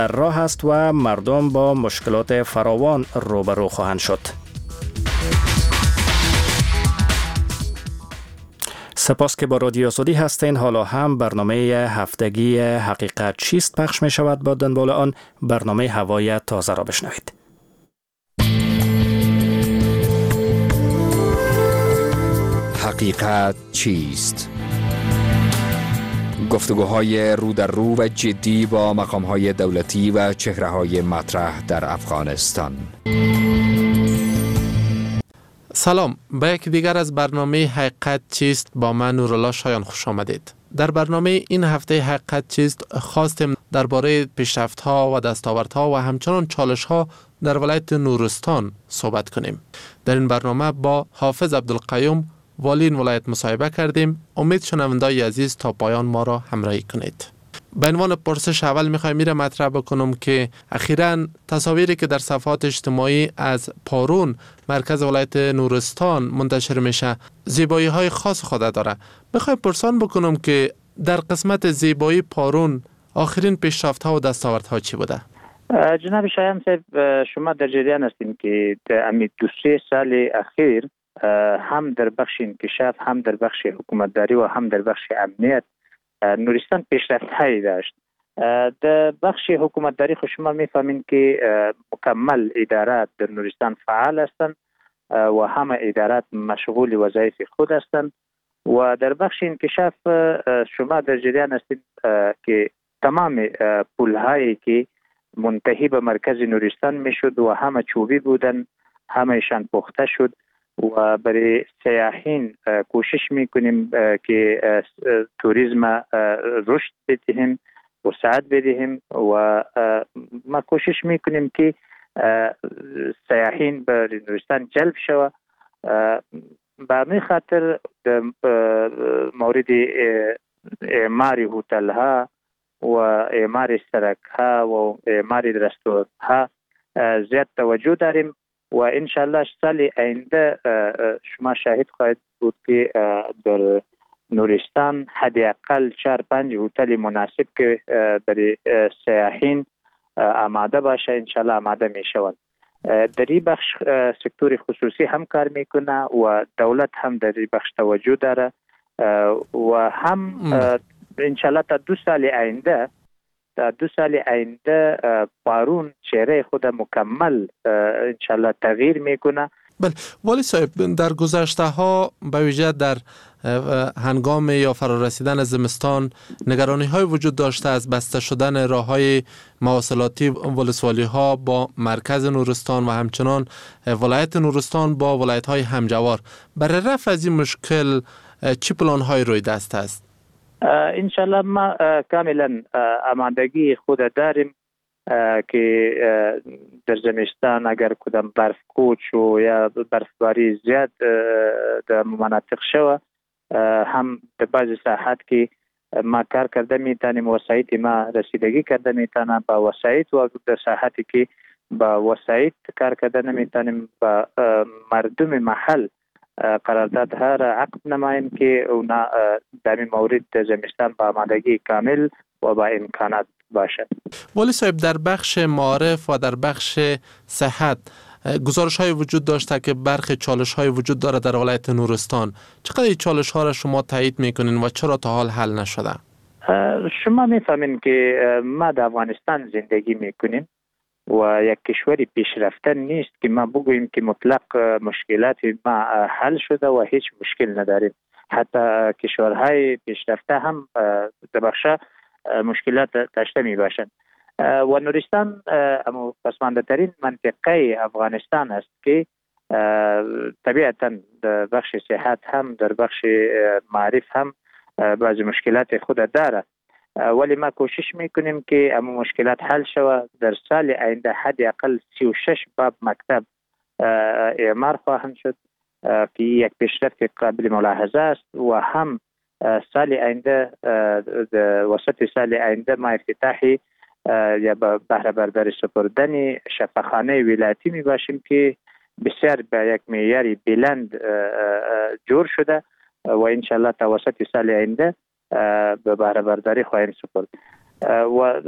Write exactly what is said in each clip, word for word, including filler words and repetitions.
راه است و مردم با مشکلات فراوان روبرو خواهند شد. سپاس که با رادیو آزادی هستین. حالا هم برنامه هفتگی حقیقت چیست پخش می شود. با دنبال آن برنامه هوای تازه را بشنوید. حقیقت چیست؟ گفتگوهای رو در رو و جدی با مقامهای دولتی و چهره‌های مطرح در افغانستان. سلام، به یک دیگر از برنامه حقیقت چیست با من نورالله شایان خوش آمدید. در برنامه این هفته حقیقت چیست خواستیم درباره پیشرفت‌ها و دستاوردها و همچنان چالش‌ها در ولایت نورستان صحبت کنیم. در این برنامه با حافظ عبدالقیوم والی این ولایت مصاحبه کردیم. امید شنونده‌های عزیز تا پایان ما را همراهی کنید. به عنوان پرسش اول میخوایم میره مطرح بکنم که اخیراً تصاویری که در صفحات اجتماعی از پارون مرکز ولایت نورستان منتشر میشه زیبایی های خاص خود داره. میخوایم پرسان بکنم که در قسمت زیبایی پارون آخرین پیشرفت ها و دستاورد ها چی بوده؟ جناب شایان صاحب، شما در جریان هستیم که در امید دو سه سال اخیر هم در بخش انکشاف، هم در بخش حکومتداری و هم در بخش امنیت نورستان پیشرفت هایی داشت. در بخش حکومتداری خود شما میفهمین که مکمل ادارات در نورستان فعال هستند و همه ادارات مشغول وظایف خود هستند و در بخش انکشاف شما در جریان هستید که تمام پل هایی که منتهی به مرکز نورستان میشد و همه چوبی بودن همهشان پخته شد و برای سیاحین کوشش میکنیم که توریسم رشد بدهیم و سعادت بدهیم و ما کوشش میکنیم که سیاحین به نورستان جلب شود. به همین خاطر مورد اعمار هتل ها و اعمار سرک ها و اعمار رستوران ها زیاد توجه داریم و انشالله سال آینده شما شاهد خواهید بود که در نورستان حداقل چهار پنج هتل مناسب که برای سیاحین آماده باشه انشالله آماده می شوند. در این بخش سکتور خصوصی هم کار میکنه و دولت هم در این بخش توجه داره و هم انشالله تا دو سال آینده تا دو سال آینده پارون چهره خود مکمل انشالله تغییر میکنه. بله والی صاحب، در گذشته ها به ویژه در هنگام یا فرا رسیدن زمستان نگرانی های وجود داشته از بسته شدن راه های مواصلاتی ولسوالی ها با مرکز نورستان و همچنان ولایت نورستان با ولایت های همجوار. برای رفع از این مشکل چه پلان های روی دست است؟ انشالله ما کاملا آمادگی خود داریم که در زمستان اگر کدام برف کوچ و یا برفباری زیاد در مناطق شوه هم در بعضی ساحات که ما کار کرده میتونیم وسایط ما رسیدگی کرده میتونم با وسایط و در ساحاتی که با وسایط کار کرده نمیتونیم با مردم محل قرارداد ها را عقد نماییم که اونا در این مورد زمستان با آمادگی کامل و با امکانات باشد. والی صاحب، در بخش معارف و در بخش صحت گزارش های وجود داشته که برخی چالش های وجود داره در ولایت نورستان. چقدر این چالش ها را شما تایید میکنین و چرا تا حال حل نشده؟ شما میفهمین که ما در افغانستان زندگی میکنیم و یک کشوری پیشرفته نیست که ما بگوییم که مطلق مشکلات ما حل شده و هیچ مشکل نداریم. حتی کشورهای پیشرفته هم در بخش مشکلات داشته می باشند و نورستان اما پسمانده ترین منطقه افغانستان است که طبیعتا در بخش صحت هم در بخش معرف هم بعضی مشکلات خود داره، ولی ما کوشش میکنیم که اما مشکلات حل شود. در سال آینده حداقل سی و شش باب مکتب اعمار خواهند شد که یک پیشرفت قابل ملاحظه است و هم سال آینده وسط سال آینده ما افتتاحی یا بهره برداری سپردن شفاخانه ولایتی می باشیم که بسیار به یک معیار بلند جور شده و انشالله تا وسط سال آینده به بهره برداری خواهیم سپرد. و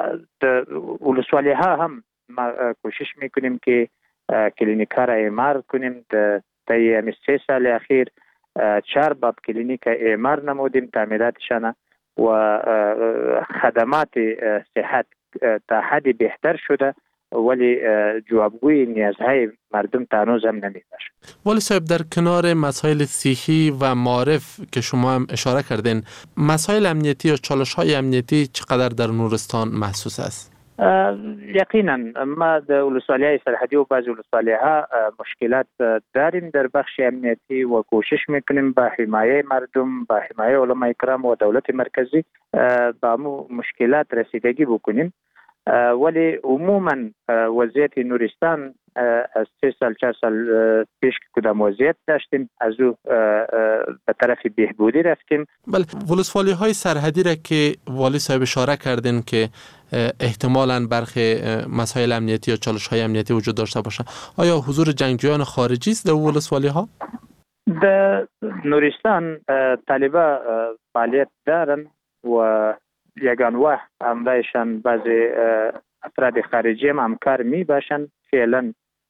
ولسوالی ها هم ما کوشش میکنیم که کلینیک ها را اعمار کنیم. طی همین سه سال اخیر چهار باب کلینیک اعمار نمودیم، تعمیراتشان و خدمات صحت تا حدی بهتر شده، ولی جوابگوی نیازهای مردم تا هنوز هم نمیباشه. ولی صاحب، در کنار مسائل صحی و معرف که شما هم اشاره کردین، مسائل امنیتی یا چالش های امنیتی چقدر در نورستان محسوس است؟ یقینا ما در ولسوالی های سرحدی و بعض ولسوالی ها مشکلات داریم در بخش امنیتی و کوشش میکنیم با حمایه مردم، با حمایه علماء کرام و دولت مرکزی با مشکلات رسیدگی بکنیم. ولی عموما وضعیت نورستان از سه سال چهار سال پیش که کدام وضعیت داشتیم از او به طرف بهبودی رفتیم. بله، ولسوالی های سرحدی را که والی صاحب اشاره کردین که احتمالاً برخی مسائل امنیتی یا چالش های امنیتی وجود داشته باشه، آیا حضور جنگجویان خارجی است در ولسوالی ها؟ در نورستان طالبا فعالیت دارن و یگان واه همراهشان بعضی افراد خارجی هم همکار می باشند. فعلا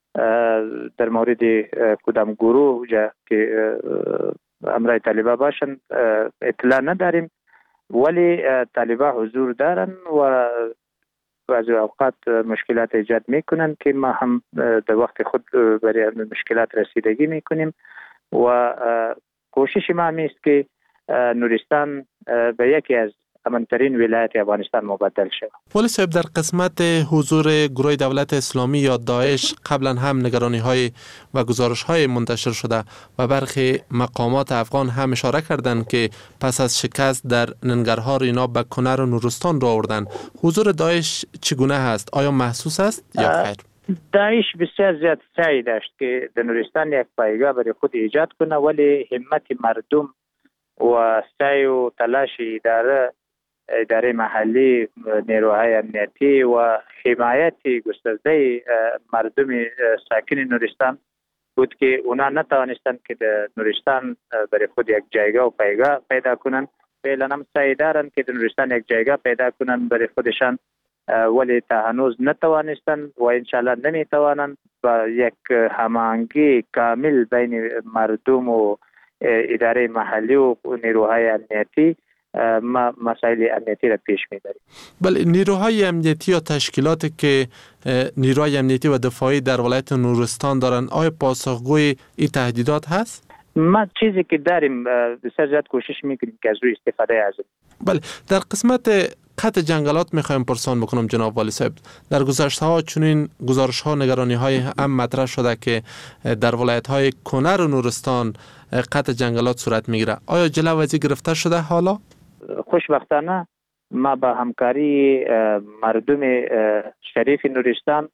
در مورد کدام گروه جا که همراه طالبا باشند اطلاع نداریم، ولی طالبا حضور دارن و بعضی اوقات مشکلات ایجاد میکنن که ما هم در وقت خود برای مشکلات رسیدگی میکنیم و کوشش ما است که نورستان به یکی از امن‌ترین ولایت افغانستان مبدل شد. ولی صاحب، در قسمت حضور گروه دولت اسلامی یا داعش قبلا هم نگرانی‌های و گزارش‌های منتشر شده و برخی مقامات افغان هم اشاره کردند که پس از شکست در ننگرهار اینا به کنر و نورستان را آوردند. حضور داعش چگونه هست؟ آیا محسوس است یا خیر؟ داعش بسیار زیاد سعی داشت که در نورستان یک پایگاه برای خود ایجاد کنه، ولی همت مردم و سعی و تلاش اداره اداره محلی، نیروهای امنیتی و حمایت گسترده مردم ساکن نورستان بود که اونا نتوانستند که در نورستان برای خود یک جایگاه و پایگاه پیدا کنند. فعلا هم سعی دارند که در نورستان یک جایگاه پیدا کنند برای خودشان، ولی تا هنوز نتوانستند و انشالله نمیتوانند با یک هماهنگی کامل بین مردم و اداره محلی و نیروهای امنیتی ما مسائل امنیتی را پیش میبریم. بله، نیروهای امنیتی یا تشکیلاتی که نیروهای امنیتی و دفاعی در ولایت نورستان دارن، آیا پاسخگوی این تهدیدات هست؟ ما چیزی که داریم بسیار زیاد کوشش میکنیم که از روی استفاده از. بله، در قسمت قطع جنگلات میخوایم پرسان بکنم جناب والی صاحب. در گذشته ها چنین گزارش ها نگرانی های هم مطرح شده که در ولایت های کنر و نورستان قطع جنگلات صورت میگیره. آیا جلو از این گرفته شده حالا؟ خوشبختانه ما با همکاری مردم شریف نورستان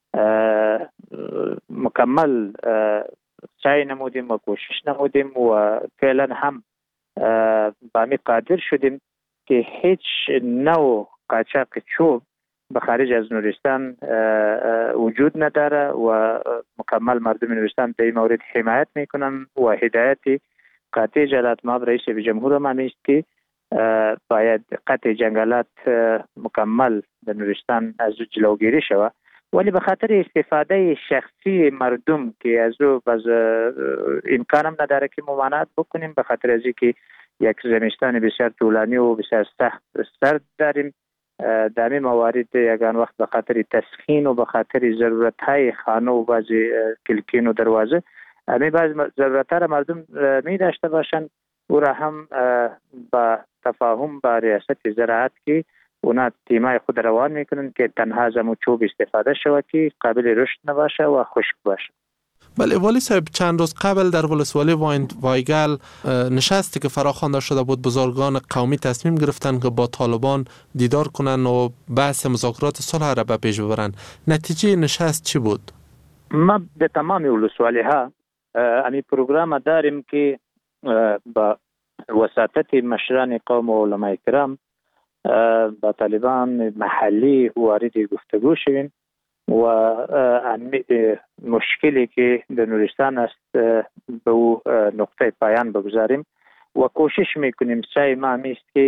مکمل سعی نمودیم و کوشش نمودیم و فعلا هم با می قادر شدیم که هیچ نوع قاچاق چوب به خارج از نورستان وجود نداره و مکمل مردم نورستان در این مورد حمایت میکنن و هدایت قاطع جلالت مآب رئیس جمهور ما است که باید قطع جنگلات مکمل در نورستان از جلوگیری شود، ولی به خاطر استفاده شخصی مردم که از او باز امکان هم نداره که ممانعت بکنیم، به خاطر از اینکه یک زمستان بسیار طولانی و بسیار سخت سرد داریم، در این موارد یگان وقت به خاطر تسخین و به خاطر ضرورت های خانه و بعضی کلکین و دروازه همه بعض ضرورت ها را مردم می داشته باشند او را هم با تفاهم با ریاست زراعت که اونا تیمای خود روان میکنن که تنها زمو چوب استفاده شود که قابل رشد نباشه و خشک باشه. بله والی صاحب، چند روز قبل در ولسوالی وایگل نشستی که فراخوانده شده بود، بزرگان قومی تصمیم گرفتن که با طالبان دیدار کنن و بحث مذاکرات صلح را به پیش ببرن. نتیجه نشست چی بود؟ ما به تمام ولسوالی ها امی پروگرام داریم که با وساطت مشران قوم و علماء کرام با طالبان محلی وارد گفتگو شویم و مشکلی که در نورستان است به او نقطه پایان بگذاریم و کوشش میکنیم. سعی ما است که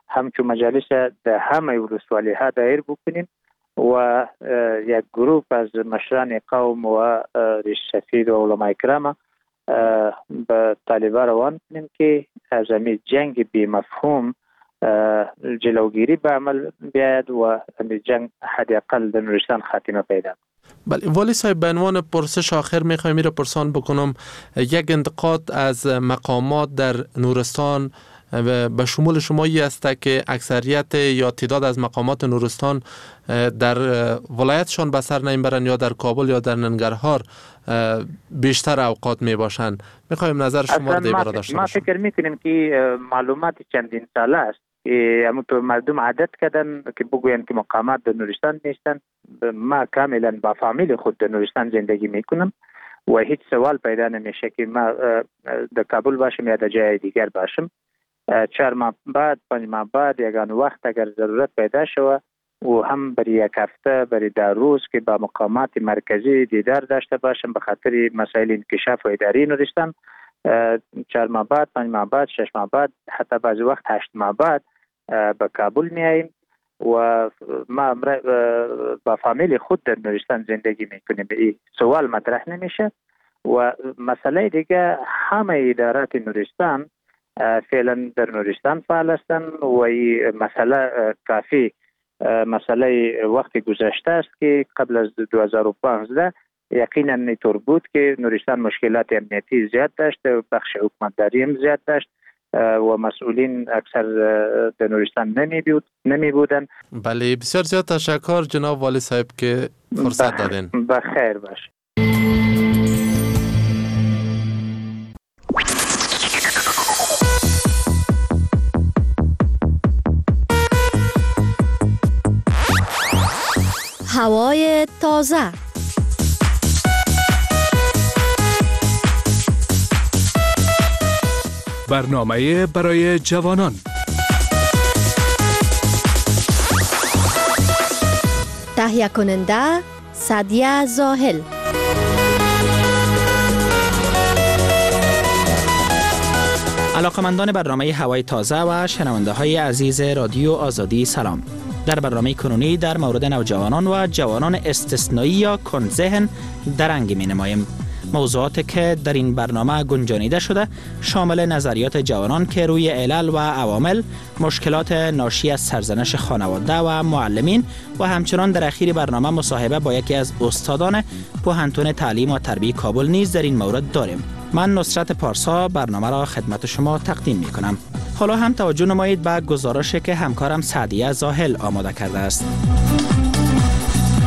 همچون مجالس در همه ولسوالی ها دایر بکنیم و یک گروه از مشران قوم و ریش سفید و علماء کرام به طالبان روان کنیم که از این جنگ بی مفهوم جلوگیری به عمل بیاید و این جنگ حداقل در نورستان خاتمه پیدا. بله والی صاحب، به عنوان پرسش آخر میخوایم میره پرسان بکنم، یک انتقاد از مقامات در نورستان به شمول شمایی است که اکثریت یا تعداد از مقامات نورستان در ولایتشان به سر نمیبرن یا در کابل یا در ننگرهار بیشتر اوقات می باشند. میخوایم نظر شما در این باره داشته باشیم. ما فکر میکنیم که معلومات چندین ساله است که همونطور مردم عادت کردن که بگوین که مقامات در نورستان نیستن. ما کاملا با فامیل خود در نورستان زندگی میکنم و هیچ سوال پیدا نمیشه که ما در کابل باشم یا در جای دیگر باشم. چهار ماه بعد پنج ماه بعد یگان وقت اگر ضرورت پیدا شود و هم برای یک هفته برای در روز که با مقامات مرکزی دیدار داشته باشم به خاطر مسائل انکشاف و اداری نورستان، چهار ماه بعد پنج ماه بعد شش ماه بعد حتی بعضی وقت هشت ماه بعد به کابل میاییم و ما با فامیل خود در نورستان زندگی میکنیم. این سوال مطرح نمیشه. و مسئله دیگه همه ادارات نورستان فعلا در نورستان فعال هستند و این مسئله کافی مسئله وقتی گذشته است که قبل از دو هزار و پانزده یقینا اینطور بود که نورستان مشکلات امنیتی زیاد داشت و بخش حکومتداری هم زیاد داشت و مسئولین اکثر در نورستان نمی بود نمی بودن. بله بسیار زیاد تشکر جناب والی صاحب که فرصت دادین. بخیر باش. هوای تازه. برنامه برای جوانان. تهیه کننده سعدیه زاهل. علاقمندان برنامه هوای تازه و شنونده های عزیز رادیو آزادی سلام. در برنامه کنونی در مورد نوجوانان و جوانان استثنایی یا کندذهن درنگ می نماییم. موضوعاتی که در این برنامه گنجانیده شده شامل نظریات جوانان که روی علل و عوامل، مشکلات ناشی از سرزنش خانواده و معلمین و همچنان در اخیر برنامه مصاحبه با یکی از استادان پوهنتون تعلیم و تربیت کابل نیز در این مورد داریم. من نصرت پارسا برنامه را خدمت شما تقدیم می کنم. حالا هم توجه نمایید به گزارشی که همکارم سعدیه زاهل آماده کرده است.